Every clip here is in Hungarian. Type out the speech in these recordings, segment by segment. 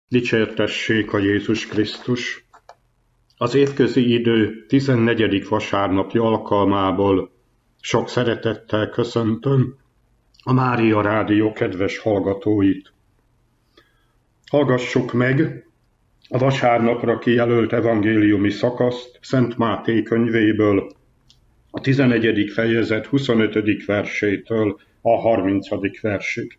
Dicsértessék a Jézus Krisztus! Az évközi idő 14. vasárnapi alkalmából sok szeretettel köszöntöm a Mária Rádió kedves hallgatóit. Hallgassuk meg a vasárnapra kijelölt evangéliumi szakaszt Szent Máté könyvéből, a 11. fejezet 25. versétől a 30. versig.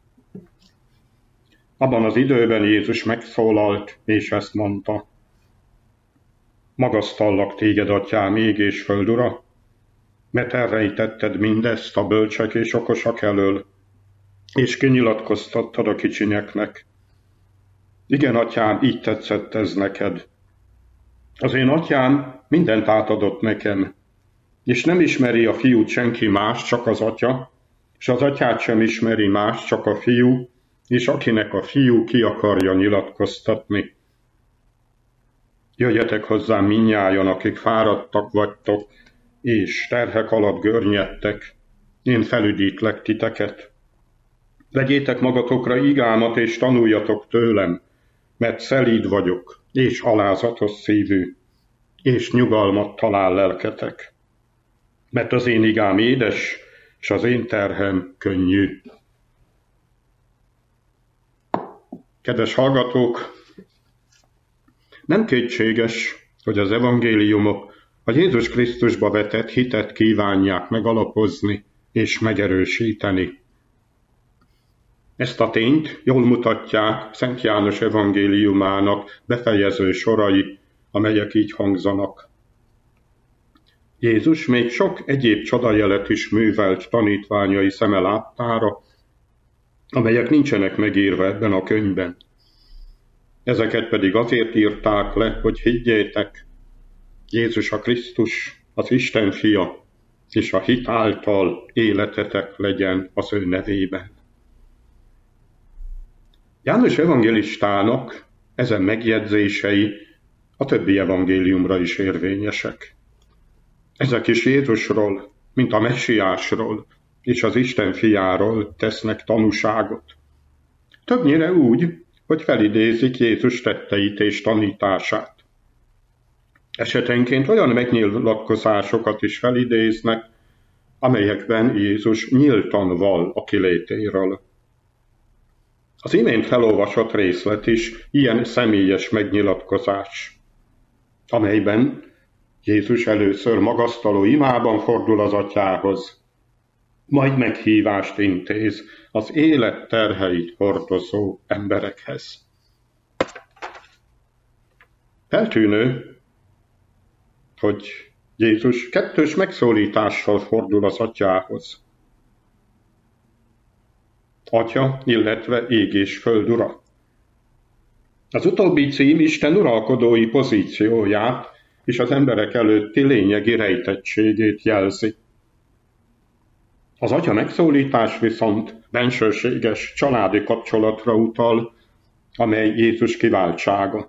Abban az időben Jézus megszólalt, és ezt mondta: Magasztallak téged, atyám, ég és föld ura, mert elrejtetted mindezt a bölcsek és okosak elől, és kinyilatkoztattad a kicsinyeknek. Igen, atyám, így tetszett ez neked. Az én atyám mindent átadott nekem, és nem ismeri a fiút senki más, csak az atya, és az atyát sem ismeri más, csak a fiú, és akinek a fiú ki akarja nyilatkoztatni. Jöjjetek hozzám mindnyájan, akik fáradtak vagytok, és terhek alatt görnyedtek, én felüdítlek titeket. Vegyétek magatokra igámat, és tanuljatok tőlem, mert szelíd vagyok, és alázatos szívű, és nyugalmat talál lelketek. Mert az én igám édes, és az én terhem könnyű. Kedves hallgatók, nem kétséges, hogy az evangéliumok a Jézus Krisztusba vetett hitet kívánják megalapozni és megerősíteni. Ezt a tényt jól mutatják Szent János evangéliumának befejező sorai, amelyek így hangzanak. Jézus még sok egyéb csodajelet is művelt tanítványai szeme láttára, amelyek nincsenek megírva ebben a könyvben. Ezeket pedig azért írták le, hogy higgyétek, Jézus a Krisztus, az Isten fia, és a hit által életetek legyen az ő nevében. János evangélistának ezen megjegyzései a többi evangéliumra is érvényesek. Ezek is Jézusról, mint a messiásról és az Isten fiáról tesznek tanúságot. Többnyire úgy, hogy felidézik Jézus tetteit és tanítását. Esetenként olyan megnyilatkozásokat is felidéznek, amelyekben Jézus nyíltan vall a kilétéről. Az imént felolvasott részlet is ilyen személyes megnyilatkozás, amelyben Jézus először magasztaló imában fordul az atyához, majd meghívást intéz az élet terheit hordozó emberekhez. Feltűnő, hogy Jézus kettős megszólítással fordul az atyához. Atya, illetve ég és föld ura. Az utóbbi cím Isten uralkodói pozícióját és az emberek előtti lényegi rejtettségét jelzi. Az atya megszólítás viszont bensőséges családi kapcsolatra utal, amely Jézus kiváltsága.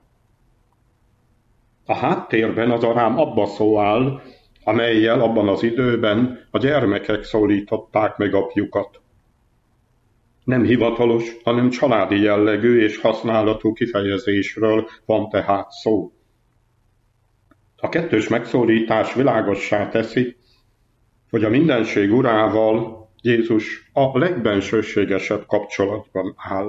A háttérben az arám Abba szó áll, amellyel abban az időben a gyermekek szólították meg apjukat. Nem hivatalos, hanem családi jellegű és használatú kifejezésről van tehát szó. A kettős megszólítás világossá teszi, hogy a mindenség urával Jézus a legbensőségesebb kapcsolatban áll.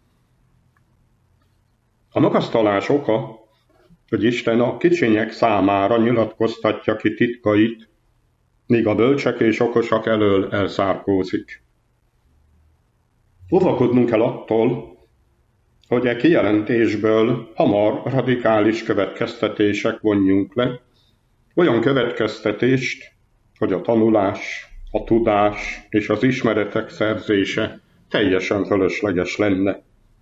A magasztalás oka, hogy Isten a kicsinyek számára nyilatkoztatja ki titkait, míg a bölcsek és okosak elől elzárkózik. Óvakodnunk kell attól, hogy e kijelentésből hamar radikális következtetések vonjunk le, olyan következtetést, hogy a tanulás, a tudás és az ismeretek szerzése teljesen fölösleges lenne.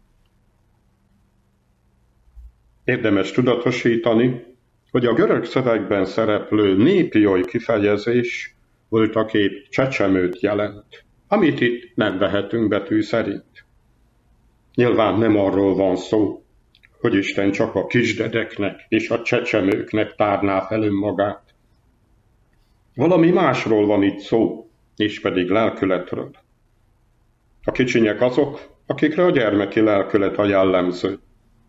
Érdemes tudatosítani, hogy a görög szövegben szereplő népioi kifejezés voltaképp csecsemőt jelent, amit itt nem vehetünk betű szerint. Nyilván nem arról van szó, hogy Isten csak a kisdedeknek és a csecsemőknek tárná fel önmagát. Valami másról van itt szó, és pedig lelkületről. A kicsinyek azok, akikre a gyermeki lelkület a jellemző.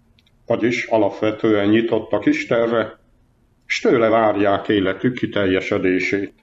vagyis alapvetően nyitottak Istenre, s tőle várják életük kiteljesedését.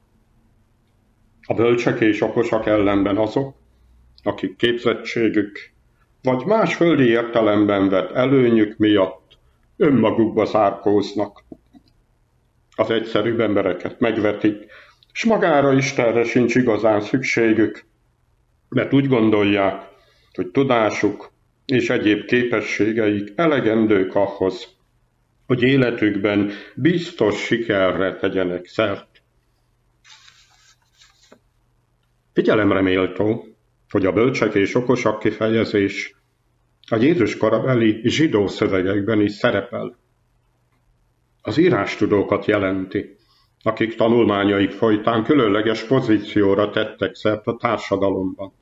A bölcsek és okosak ellenben azok, akik képzettségük vagy más földi értelemben vett előnyük miatt önmagukba zárkóznak. Az egyszerűbb embereket megvetik, s magára Istenre sincs igazán szükségük, mert úgy gondolják, hogy tudásuk és egyéb képességeik elegendők ahhoz, hogy életükben biztos sikerre tegyenek szert. Figyelemre méltó, hogy a bölcsek és okosak kifejezés a Jézus korabeli zsidó szövegekben is szerepel. Az írástudókat jelenti, akik tanulmányaik folytán különleges pozícióra tettek szert a társadalomban.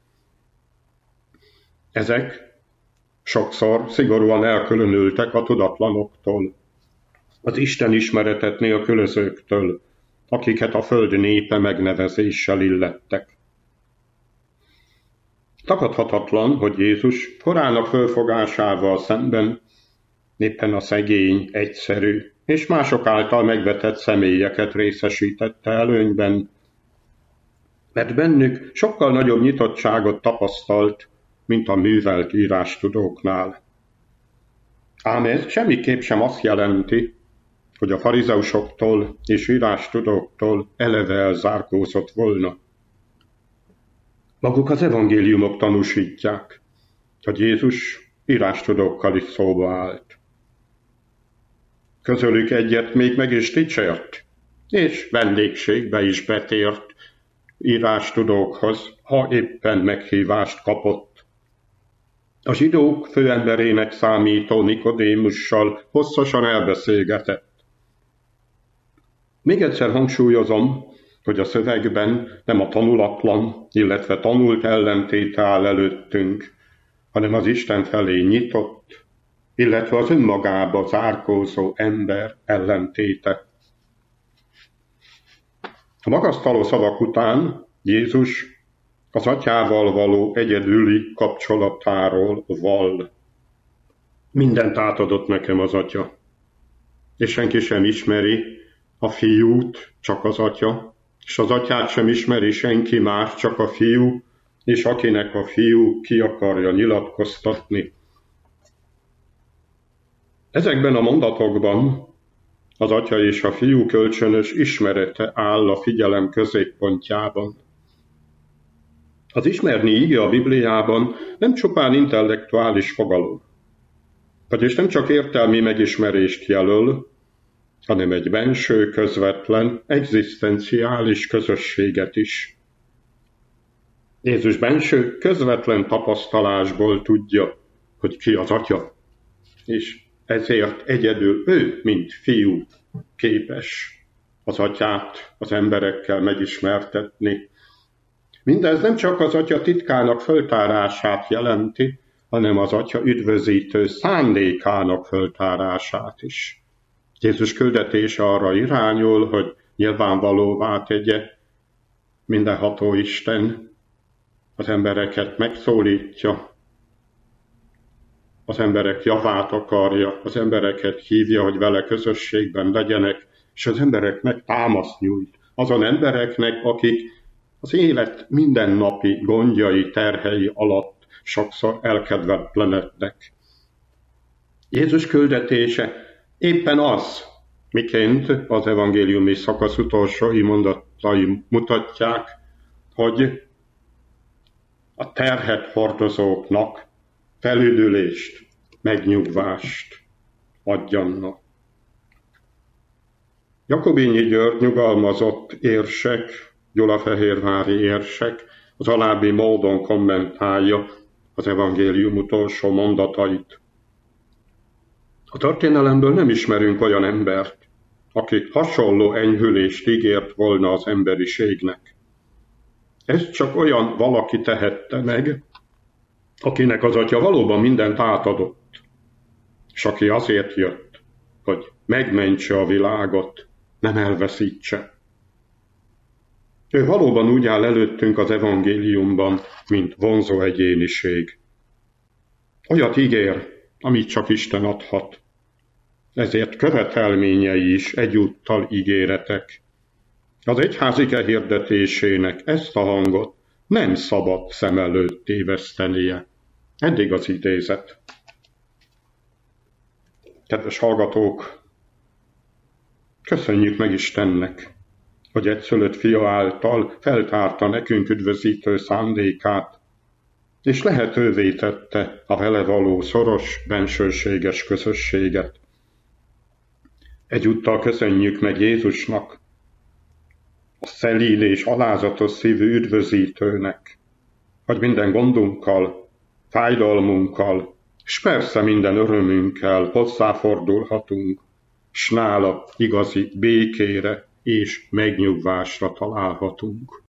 Ezek sokszor szigorúan elkülönültek a tudatlanoktól, az Isten ismeretet nélkülözőktől, akiket a föld népe megnevezéssel illettek. Tagadhatatlan, hogy Jézus korának fölfogásával szemben éppen a szegény, egyszerű és mások által megvetett személyeket részesítette előnyben, mert bennük sokkal nagyobb nyitottságot tapasztalt, mint a művelt írástudóknál. Ám ez semmiképp sem azt jelenti, hogy a farizeusoktól és írástudóktól eleve elzárkózott volna. Maguk az evangéliumok tanúsítják, hogy Jézus írástudókkal is szóba állt. Közülük egyet még meg is dicsért, és vendégségbe is betért írástudókhoz, ha éppen meghívást kapott. A zsidók főemberének számító Nikodémussal hosszasan elbeszélgetett. Még egyszer hangsúlyozom, hogy a szövegben nem a tanulatlan, illetve tanult ellentét áll előttünk, hanem az Isten felé nyitott, illetve az önmagába zárkózó ember ellentéte. A magasztaló szavak után Jézus az atyával való egyedüli kapcsolatáról vall. Mindent átadott nekem az atya, és senki sem ismeri a fiút, csak az atya, és az atyát sem ismeri senki más, csak a fiú, és akinek a fiú ki akarja nyilatkoztatni. Ezekben a mondatokban az atya és a fiú kölcsönös ismerete áll a figyelem középpontjában. Az ismerni ige a Bibliában nem csupán intellektuális fogalom, vagyis nem csak értelmi megismerést jelöl, hanem egy benső, közvetlen, egzisztenciális közösséget is. Jézus benső, közvetlen tapasztalásból tudja, hogy ki az atya, és ezért egyedül ő, mint fiú, képes az atyát az emberekkel megismertetni. Mindez nem csak az atya titkának föltárását jelenti, hanem az atya üdvözítő szándékának föltárását is. Jézus küldetése arra irányul, hogy nyilvánvalóvá tegye, mindenható Isten az embereket megszólítja, az emberek javát akarja, az embereket hívja, hogy vele közösségben legyenek, és az embereknek támaszt nyújt. Azon embereknek, akik az élet mindennapi gondjai, terhei alatt sokszor elkedvetlenednek. Jézus küldetése éppen az, miként az evangéliumi szakasz utolsói mondatai mutatják, hogy a terhet hordozóknak felüdülést, megnyugvást adjanak. Jakobinyi György nyugalmazott érsek, gyulafehérvári érsek az alábbi módon kommentálja az evangélium utolsó mondatait. A történelemből nem ismerünk olyan embert, aki hasonló enyhülést ígért volna az emberiségnek. Ezt csak olyan valaki tehette meg, akinek az atya valóban mindent átadott, és aki azért jött, hogy megmentse a világot, nem elveszítse. Ő valóban úgy áll előttünk az evangéliumban, mint vonzó egyéniség. Olyat ígér, amit csak Isten adhat. Ezért követelményei is egyúttal ígéretek. Az egyházike hirdetésének ezt a hangot nem szabad szem előtt tévesztenie. Eddig az idézet. Kedves hallgatók, köszönjük meg Istennek, hogy egyszülött fia által feltárta nekünk üdvözítő szándékát, és lehetővé tette a vele való szoros, bensőséges közösséget. Egyúttal köszönjük meg Jézusnak, a szelíd és alázatos szívű üdvözítőnek, hogy minden gondunkkal, fájdalmunkkal, és persze minden örömünkkel hozzáfordulhatunk, s nála igazi békére és megnyugvásra találhatunk.